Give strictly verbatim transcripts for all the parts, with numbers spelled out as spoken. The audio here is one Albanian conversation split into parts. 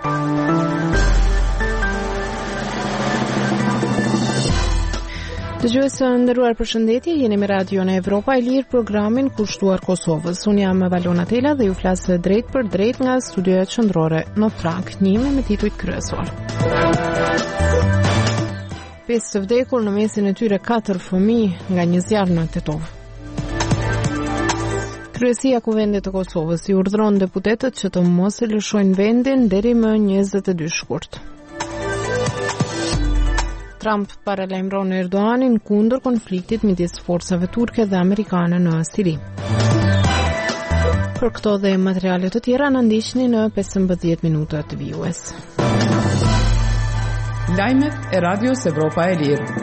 Dëgjuesë nderuar, përshëndetje, jeni me Radion Evropa e Lirë, programin kushtuar Kosovës. Unë jam Valona Tela dhe ju flas drejt për drejt nga studioja qendrore në Prag, njime me titujt kryesor. Pesë të vdekur, në mesin e tyre katër fëmijë nga një zjarr në Tetovë. Kryesia e Kuvendit të Kosovës i urdhëron deputetët që të mos e lëshojnë vendin deri më njëzet e dy shkurt. Trump paralajmëron Erdoganin kundër konfliktit midis forcave turke dhe amerikane në Siri. Për këto dhe materiale të tjera na ndiqni në pesëmbëdhjetë minuta të vijues. Lajmet e Radios Evropa e Lirë.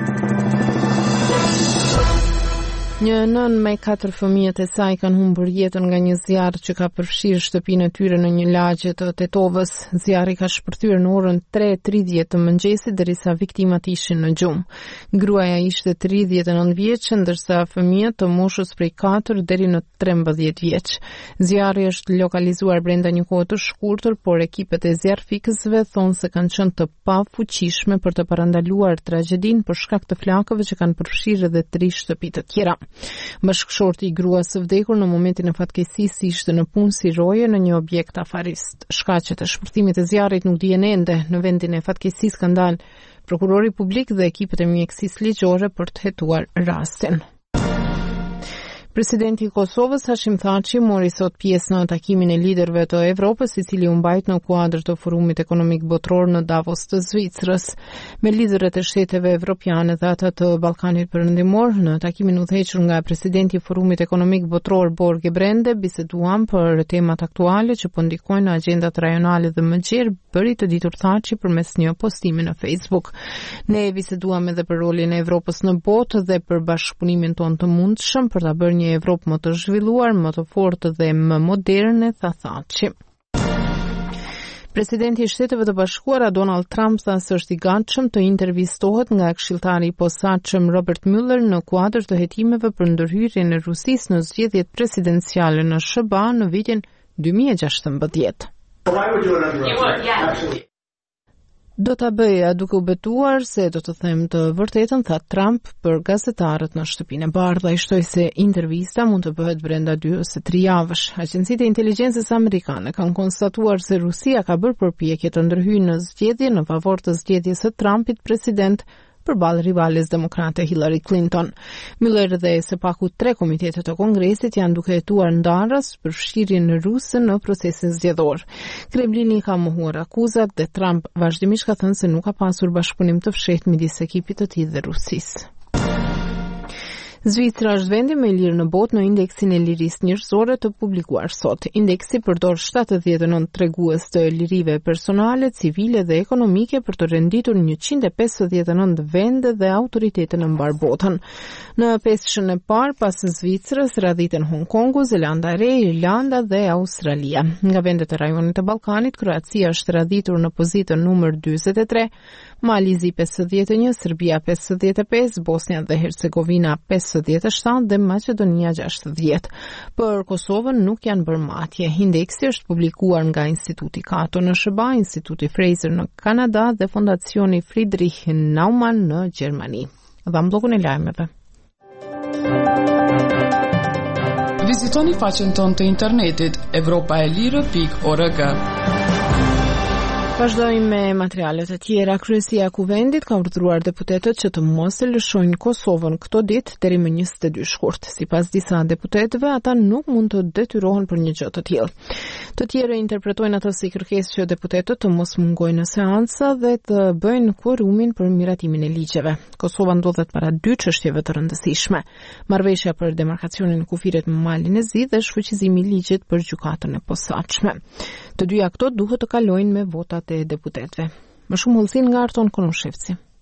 Një nën me katër fëmijët e saj kanë humbur jetën nga një zjarr që ka përfshirë shtëpinë e tyre në një lagje të Tetovës. Zjarri ka shpërthyer në orën tre e tridhjetë të mëngjesit derisa viktimat ishin në gjumë. Gruaja ishte tridhjetë e nëntë vjeçë, ndërsa fëmijët të moshës prej katër deri në trembëdhjetë vjeç. Zjarri është lokalizuar brenda një kohe të shkurtër, por ekipet e zjarrfikësve thonë se kanë qenë të pafuqishme për të parandaluar tragjedinë për shkak të flakëve që kanë përfshirë edhe tri shtëpi të tjera. Bashkëshorti i gruas së vdekur në momentin e fatkeqësisë ishte në punë si roje në një objekt afarist. Shkaqet e shpërthimit të zjarrit nuk dihen ende. Në vendin e fatkeqësisë kanë dalë prokurori publik dhe ekipet e mjekësisë ligjore për të hetuar rastin. Presidenti i Kosovës Hashim Thaçi mori sot pjesë në takimin e liderëve të Evropës, i cili u mbajt në kuadër të Forumit Ekonomik Botror në Davos të Zvicrës, me liderët e shteteve evropiane dhe ata të Ballkanit Perëndimor. Në takimin udhëhequr nga presidenti i Forumit Ekonomik Botror Borge Brende, biseduan për temat aktuale që po ndikojnë në agjendat rajonale dhe më gjerë, bëri të ditur Thaçi përmes një postimi në Facebook. Ne biseduam edhe për rolin e Evropës në botë dhe për bashkëpunimin tonë të mundshëm për ta bërë një Evropë më të zhvilluar, më të fortë dhe më moderne, tha Thaçi. Presidenti i Shteteve të Bashkuara Donald Trump tha se është i gatshëm të intervistohet nga këshilltari i posaçëm Robert Mueller në kuadër të hetimeve për ndërhyrjen e Rusisë në zgjedhjet presidenciale në S B A në vitin dy mijë e gjashtëmbëdhjetë. Do ta bëja duke u betuar se do të them të vërtetën, tha Trump për gazetarët në shtëpinë e bardhë. Ai shtoi se intervista mund të bëhet brenda dy ose tre javësh. Agjencitë e inteligjencës amerikane kanë konstatuar se Rusia ka bërë përpjekje të ndërhyjë në zgjedhje në favor të zgjedhjes së Trumpit president përballë rivales demokrate Hillary Clinton. Mueller dhe së paku tre komitete të Kongresit janë duke hetuar ndarës për fshirjen ruse në procesin zgjedhor. Kremlini ka mohuar akuzat dhe Trump vazhdimisht ka thënë se nuk ka pasur bashkëpunim të fshehtë midis ekipit të tij dhe Rusisë. Zvicra është vendi më i lirë në botë në indeksin e lirisë njerëzore të publikuar sot. Indeksi përdor shtatëdhjetë e nëntë tregues të lirive personale, civile dhe ekonomike për të renditur njëqind e pesëdhjetë e nëntë vende dhe autoritete në mbar botën. Në peshën e parë pas Zvicrës radhiten Hong Kongu, Zelanda e Re, Irlanda dhe Australia. Nga vendet e rajonit të Ballkanit, Kroacia është radhitur në pozitën numër dyzet e tre, Malizi pesëdhjetë e një, Serbia pesëdhjetë e pesë, Bosnia dhe Hercegovina pesëdhjetë e shtatë dhe Maqedonia gjashtëdhjetë. Për Kosovën nuk janë bërë matje. Indeksi është publikuar nga Instituti Cato në S B A, Instituti Fraser në Kanada dhe Fondacioni Friedrich Naumann në Gjermani. Dham bllokun e lajmeve. Vizitoni faqen tonë të internetit evropaelire pikë org. Vazhdojmë me materialet e tjera. Kryesia e Kuvendit ka urdhëruar deputetët që të mos e lëshojnë Kosovën këto ditë deri më njëzet e dy shkurt. Sipas disa deputetëve, ata nuk mund të detyrohen për një gjë të tillë. Të tjerë interpretojnë atë si kërkesë që deputetët të mos mungojnë në seanca dhe të bëjnë kuorumin për miratimin e ligjeve. Kosova ndodhet para dy çështjeve të rëndësishme: marrëveshja për demarkacionin e kufirit me malin e zi dhe shfuqizimi i ligjit për gjykatën e posaçme. Të dyja këto duhet të kalojnë me votat e deputetëve. Më shumë hollësin nga Arton Konushevci.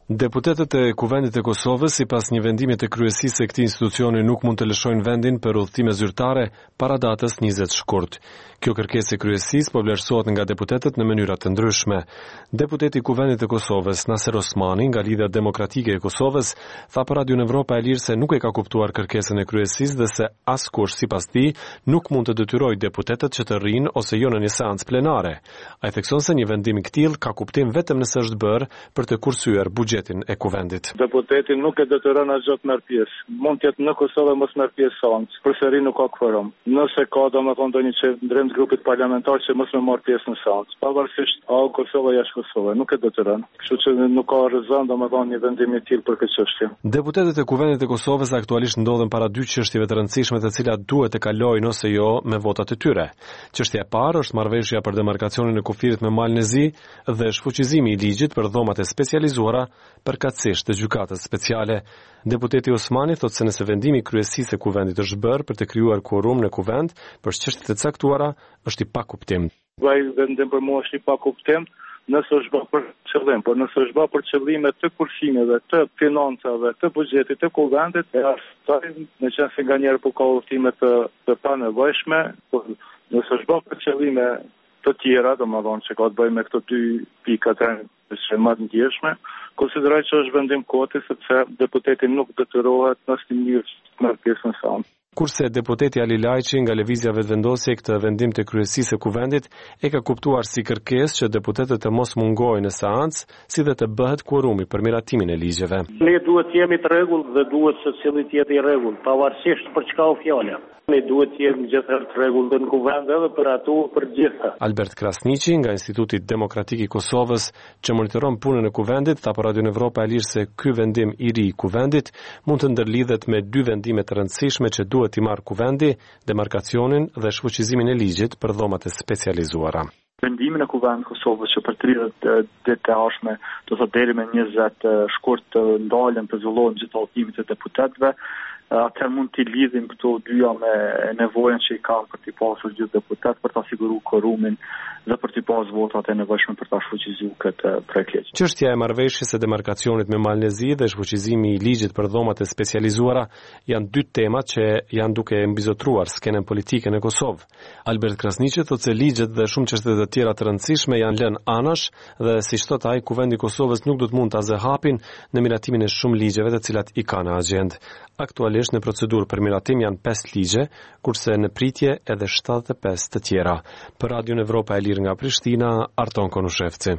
Deputetët e Kuvendit e Kosovës, sipas një vendimi të kryesisë së këtij institucioni, nuk mund të lëshojnë vendin për udhëtime zyrtare para datës njëzet shkurt. Kjo kërkesë e kryesisë po vlerësohet nga deputetët në mënyra të ndryshme. Deputeti i Kuvendit të Kosovës, Naser Osmani, nga Lidhja Demokratike e Kosovës, tha për Radio Evropa e Lirë se nuk e ka kuptuar kërkesën e kryesisë dhe se askush sipas tij nuk mund të detyrojë deputetët që të rrinë ose jo në një seancë plenare. Ai thekson se një vendim i këtillë ka kuptim vetëm nëse është bërë për të kursyer buxhetin e Kuvendit. Deputeti nuk e detyron asgjë të marrë pjesë. Mund të jetë në Kosovë mos marrë pjesë seancë. Përsëri nuk ka kvorum. Nëse ka domethënë ndonjë çndrim të grupit parlamentar që mos më marr pjesë në seancë, pavarësisht a Kosova jashtë Kosovë, nuk e detyron. Kështu që nuk ka rezon domethënë një vendim i tillë për këtë çështje. Deputetët e Kuvendit të Kosovës aktualisht ndodhen para dy çështjeve të rëndësishme të cilat duhet të kalojnë ose jo me votat e tyre. Çështja e parë është marrëveshja për demarkacionin e kufirit me Malin e Zi dhe shfuqizimi i ligjit për dhomat e specializuara përkatësisht të gjykatës speciale. Deputeti Osmani thotë se nëse vendimi i kryesisë së Kuvendit është bërë për të krijuar quorum në Kuvend për çështjet e caktuara, është i pakuptim. Vaj vendim për mua është i pakuptim. Nëse është bërë për qëllim, por nëse është bërë për qëllime të kursimeve, të financave, të buxhetit të Kuvendit, e arsyetoj në qenë se nganjëherë po ka udhëtime të, të panevojshme, por nëse është bërë për qëllime të tjera, domethënë që ka të bëjë me këto dy pikat që më të ndjeshme, konsideroj që është vendim koti sepse deputeti nuk detyrohet në asnjë mënyrë të marrë pjesë në seancë. Kurse deputeti Ali Lajçi nga Lëvizja Vetëvendosje këtë vendim të kryesisë së Kuvendit e ka kuptuar si kërkesë që deputetët të mos mungojnë në seancë, si dhe të bëhet quorumi për miratimin e ligjeve. Ne duhet të jemi të rregullt dhe duhet se cili të jetë i rregullt, pavarësisht për çka u fjala. Ne duhet të jemi gjithëherë të rregullt në Kuvend edhe për ato për gjitha. Albert Krasniqi nga Instituti Demokratik i Kosovës, që monitoron punën e Kuvendit, tha për Radio Evropa e Lirë se ky vendim i ri i Kuvendit mund të ndërlidhet me dy vendime të rëndësishme që duhet t'i marrë Kuvendi, demarkacionin dhe shfuqizimin e ligjit për dhomat e specializuara. Vendimin e Kuvendit Kosovës që për tridhjetë ditë të ardhshme, do të deri me njëzet shkurt të ndalen të zhvillohen gjithë udhëtimet e deputetëve, atëherë mund t'i lidhim këto dyja me nevojën që i kanë për t'i pasur gjithë deputet për t'a siguruar quorumin dhe për t'i pasur votat e nevojshme për t'a shfuqizuar këtë projekt ligj. Çështja e marrëveshjes së demarkacionit me Malin e Zi dhe shfuqizimi i ligjit për dhomat e specializuara janë dy temat që janë duke mbizotruar skenën politike në Kosovë. Albert Krasniqi thotë se ligjet dhe shumë çështje të tjera të rëndësishme janë lënë anash dhe siç thotë ai, Kuvendi i Kosovës nuk do të mund ta zë hapin në miratimin e shumë ligjeve të cilat i kanë në agjendë. Aktualisht në procedurë për miratim janë pesë ligje, kurse në pritje edhe shtatëdhjetë e pesë të tjera. Për Radio Evropa e Lirë nga Prishtina, Arton Konushevci.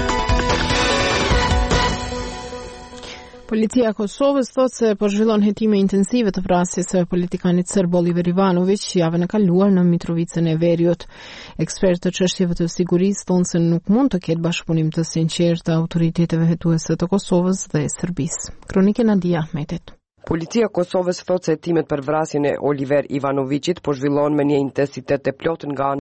Policia e Kosovës thotë se po zhvillon hetime intensive të vrasjes së politikanit serb Oliver Ivanović javën e kaluar në Mitrovicën e Veriut. Ekspertë të çështjeve të sigurisë thonë se nuk mund të ketë bashkëpunim të sinqertë të autoriteteve hetuese të Kosovës dhe Serbisë. Kronikë Nadia Ahmetit. Policia e Kosovës thotë se hetimet për vrasjen e Oliver Ivanovićit po zhvillohen me një intensitet të plotë nga